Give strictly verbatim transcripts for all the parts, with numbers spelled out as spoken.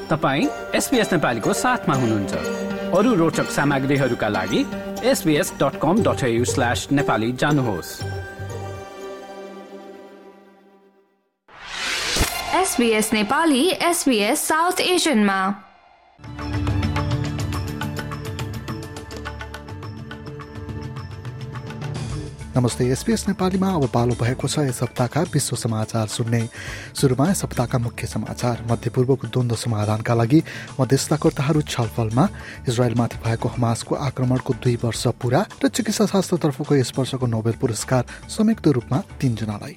तपाईं एसबीएस नेपालीको साथमा हुनुहुन्छ। अरू रोचक सामग्रीहरूका लागि S B S dot com dot A U slash Nepali जानुहोस्। एसबीएस नेपाली एसबीएस साउथ एशियनमा। नमस्ते। एसबीएस नेपालीमा अब पालो भएको छ यस हप्ताका विश्व समाचार सुन्ने। सुरुमा यस हप्ताका मुख्य समाचार। मध्यपूर्वको द्वन्द्व समाधानका लागि मध्यस्थताकर्ताहरू छलफलमा। इजरायलमाथि भएको हमासको आक्रमणको दुई वर्ष पूरा र चिकित्सा शास्त्रतर्फको यस वर्षको नोबेल पुरस्कार संयुक्त रूपमा तीनजनालाई।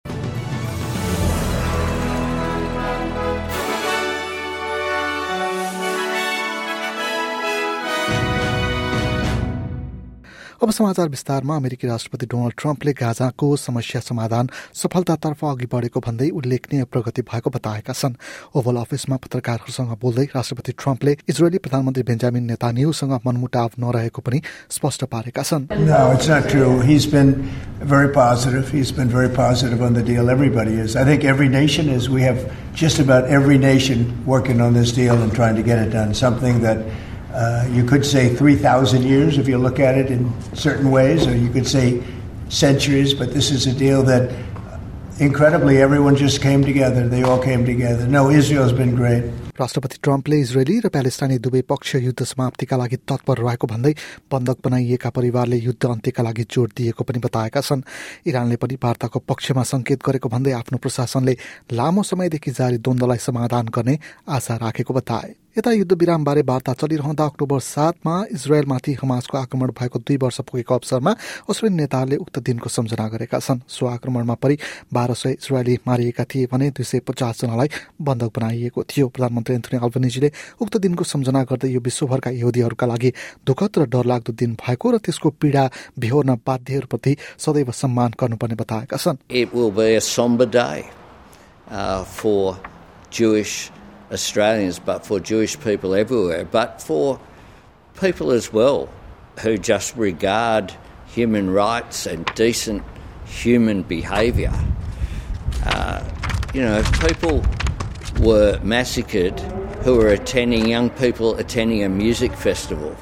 अब समाचार विस्तारमा। अमेरिकी राष्ट्रपति डोनाल्ड ट्रम्पले गाजाको समस्या समाधान सफलतातर्फ अघि बढेको भन्दै उल्लेखनीय प्रगति भएको बताएका छन्। ओभल अफिसमा पत्रकारहरूसँग बोल्दै राष्ट्रपति ट्रम्पले इजरायली प्रधानमन्त्री बेन्जामिन नेतान्याहुसँग मनमुटाव नरहेको पनि स्पष्ट पारेका छन्। No, it's not true. He's been very positive. He's been very positive on the deal. Everybody is. I think every nation is. We have just about every nation working on this deal and trying to get it done. Something that Uh, you could say three thousand years if you look at it in certain ways, or you could say centuries, but this is a deal that incredibly everyone just came together. They all came together. No, Israel's been great. राष्ट्रपति ट्रम्पले इजरायली र प्यालेस्टाइनी दुवै पक्ष युद्ध समाप्तिका लागि तत्पर रहेको भन्दै बन्धक बनाइएका परिवारले युद्ध अन्त्यका लागि जोड दिएको पनि बताएका छन्। इरानले पनि वार्ताको पक्षमा संकेत गरेको भन्दै आफ्नो प्रशासनले लामो समयदेखि जारी द्वन्द्वलाई समाधान गर्ने आशा राखेको बताए। यता युद्ध विरामबारे वार्ता चलिरहँदा अक्टोबर सातमा इजरायलमाथि हमासको आक्रमण भएको दुई वर्ष पुगेको अवसरमा अस्ट्रेलियन नेताहरूले उक्त दिनको सम्झना गरेका छन्। सो आक्रमणमा परि बाह्र सय इजरायली मारिएका थिए भने दुई सय पचास जनालाई बन्धक बनाइएको थियो। प्रधानमन्त्री एन्थोनी अल्बनिजीले उक्त दिनको सम्झना गर्दै यो विश्वभरका यहुदीहरूका लागि दुःखद र डरलाग्दो दिन भएको र त्यसको पीडा बिहोर्न बाध्यहरूप्रति सदैव सम्मान गर्नुपर्ने बताएका छन्। It will be a somber day uh, for Jewish Australians, but for Jewish people everywhere, but for people as well who just regard human rights and decent human behaviour. Uh, you know, people were massacred who were attending, young people attending a music festival.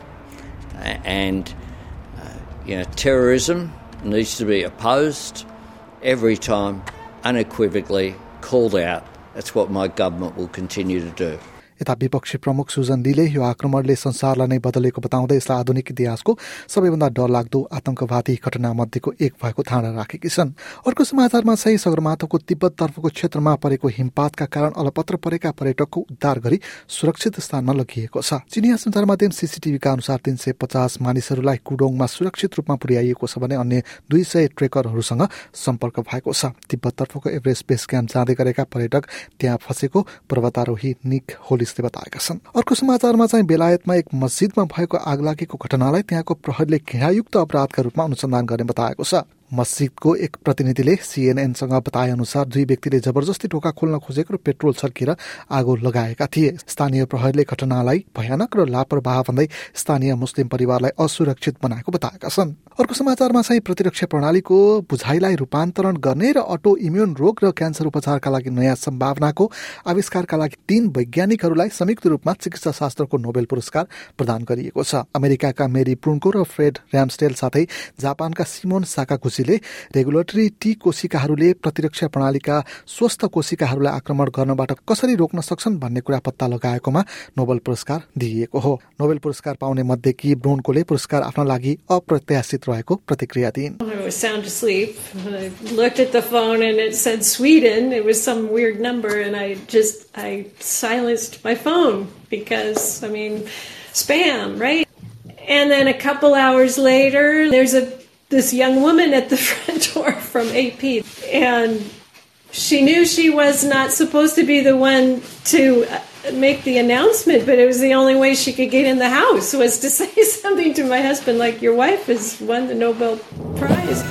And, uh, you know, terrorism needs to be opposed every time, unequivocally called out. That's what my government will continue to do. यता विपक्षी प्रमुख सुजन लीले यो आक्रमणले संसारलाई नै बदलेको बताउँदै यसलाई आधुनिक इतिहासको सबैभन्दा डरलाग्दो आतंकवादी घटना मध्येको एक भएको धारणा राखेकी छन्। अर्को समाचारमा चाहिँ सगरमाथाको तिब्बततर्फको क्षेत्रमा परेको हिमपातका कारण अलपत्र परेका पर्यटकको उद्धार गरी सुरक्षित स्थानमा लगिएको छ। चिनिया सञ्चार माध्यम सीसीटीभीका अनुसार तीन सय पचास मानिसहरूलाई कुडोङमा सुरक्षित रूपमा पुर्याइएको छ भने अन्य दुई सय ट्रेकरहरूसँग सम्पर्क भएको छ। तिब्बततर्फको एभरेस्ट बेस क्याम्प जाँदै गरेका पर्यटक त्यहाँ फँसेको पर्वतारोही निक होलिस बताएका छन्। अर्को समाचारमा चाहिँ बेलायतमा एक मस्जिदमा भएको आगलागीको घटनालाई त्यहाँको प्रहरीले घृणायुक्त अपराधका रूपमा अनुसन्धान गर्ने बताएको छ। मस्जिदको एक प्रतिनिधिले सीएनएनसँग बताए अनुसार दुई व्यक्तिले जबरजस्ती ढोका खोल्न खोजेको र पेट्रोल छर्किएर आगो लगाएका थिए। स्थानीय प्रहरीले घटनालाई भयानक र लापरवाह भन्दै स्थानीय मुस्लिम परिवारलाई असुरक्षित बनाएको बताएका छन्। अर्को समाचारमा चाहिँ प्रतिरक्षा प्रणालीको बुझाइलाई रूपान्तरण गर्ने र अटो इम्युन रोग र क्यान्सर उपचारका लागि नयाँ सम्भावनाको आविष्कारका लागि तीन वैज्ञानिकहरूलाई संयुक्त रूपमा चिकित्सा शास्त्रको नोबेल पुरस्कार प्रदान गरिएको छ। अमेरिकाका मेरी प्रुनको र फ्रेड र्याम्सडेल साथै जापानका सिमोन साकागुची रेगुलेटरी टी कोशिकाहरूले प्रतिरक्षा प्रणालीका स्वस्थ कोशिकाहरूलाई आक्रमण गर्नबाट कसरी रोक्न सक्छन् भन्ने कुरा पत्ता लगाएकोमा नोबेल पुरस्कार दिइएको हो। नोबेल पुरस्कार पाउने मध्येकी ब्रोन्कोले पुरस्कार आफ्नो लागि अप्रत्याशित रहेको प्रतिक्रिया दिइन्। I was sound asleep. I looked at the phone and it said Sweden. It was some weird number and I just I silenced my phone because I mean spam, right? And then a couple hours later there's a this young woman at the front door from A P, and she knew she was not supposed to be the one to make the announcement, but it was the only way she could get in the house was to say something to my husband like, your wife has won the Nobel Prize.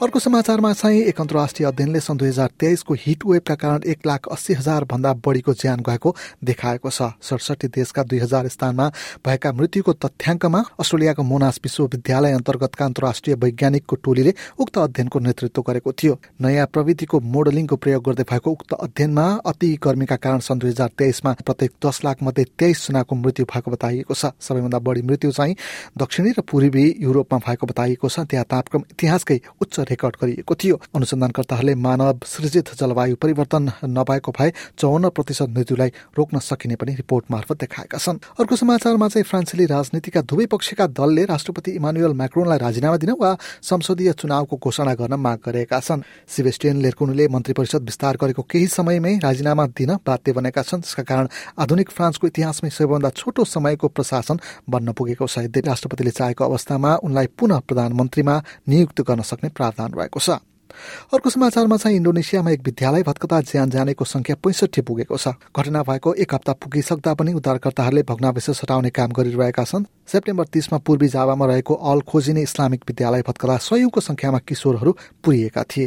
अर्को समाचारमा चाहिँ एक अन्तर्राष्ट्रिय अध्ययनले सन् दुई हजार तेइसको hit वेभका कारण एक लाख अस्सी हजार भन्दा बढीको ज्यान गएको देखाएको छ। सडसठी देशका दुई हजार स्थानमा भएका मृत्युको तथ्याङ्कमा अस्ट्रेलियाको मोनास विश्वविद्यालय अन्तर्गतका अन्तर्राष्ट्रिय वैज्ञानिकको टोलीले उक्त अध्ययनको नेतृत्व गरेको थियो। नयाँ प्रविधिको मोडलिङको प्रयोग गर्दै भएको उक्त अध्ययनमा अति गर्मीका कारण सन् दुई हजार तेइसमा प्रत्येक दस लाख मध्ये तेइस जनाको मृत्यु भएको बताइएको छ। सबैभन्दा बढी मृत्यु चाहिँ दक्षिणी र पूर्वी युरोपमा भएको बताइएको छ। त्यहाँ तापक्रम इतिहासकै उच्च रेकर्ड गरिएको थियो। अनुसन्धानकर्ताहरूले मानव सृजित जलवायु परिवर्तन नभएको भए चौवन्न प्रतिशत मृत्युलाई रोक्न सकिने पनि रिपोर्ट मार्फत देखाएका छन्। अर्को समाचारमा चाहिँ फ्रान्सेली राजनीतिका दुवै पक्षका दलले राष्ट्रपति इमानुएल म्याक्रोनलाई राजीनामा दिन वा संसदीय चुनावको घोषणा गर्न माग गरेका छन्। सेबेस्टियन लेर्कुनले मन्त्री परिषद विस्तार गरेको केही समयमै राजीनामा दिन बाध्य बनेका छन्, जसका कारण आधुनिक फ्रान्सको इतिहासमै सबैभन्दा छोटो समयको प्रशासन बन्न पुगेको छ। यद्यपि राष्ट्रपतिले चाहेको अवस्थामा उनलाई पुनः प्रधानमन्त्रीमा नियुक्त गर्न सक्ने प्रावधान रहेको छ। अर्को समाचारमा चाहिँ इन्डोनेसियामा एक विद्यालय भत्कँदा ज्यान जानेको संख्या पैंसठी पुगेको छ। घटना भएको एक हप्ता पुगिसक्दा पनि उद्धारकर्ताहरूले भग्नावशेष हटाउने काम गरिरहेका छन्। सेप्टेम्बर तीसमा पूर्वी जावामा रहेको अल खोजिने इस्लामिक विद्यालय भत्कँदा सयौंको संख्यामा किशोरहरू पुरिएका थिए।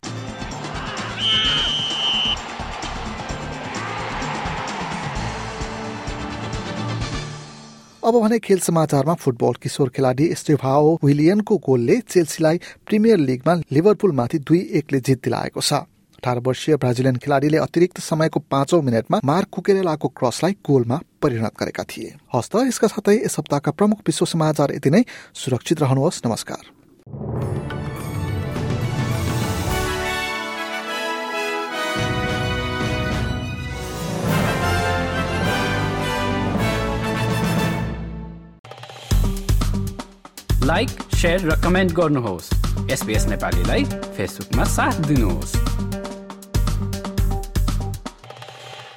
अब भने खेल समाचारमा फुटबल किशोर खेलाडी एस्टेभाओ विलियनको गोलले चेल्सीलाई प्रिमियर लिगमा लिभरपुलमाथि दुई एकले जित दिलाएको छ। अठार वर्षीय ब्राजिलियन खेलाडीले अतिरिक्त समयको पाँचौं मिनटमा मार्क कुकेरेलाको क्रसलाई गोलमा परिणत गरेका थिए। हस्त यसका साथै यस हप्ताका प्रमुख विश्व समाचार यति नै। सुरक्षित रहनुहोस्। नमस्कार। लाइक, शेयर र कमेन्ट गर्नुहोस्। एसबीएस नेपालीलाई फेसबुकमा साथ दिनुहोस्।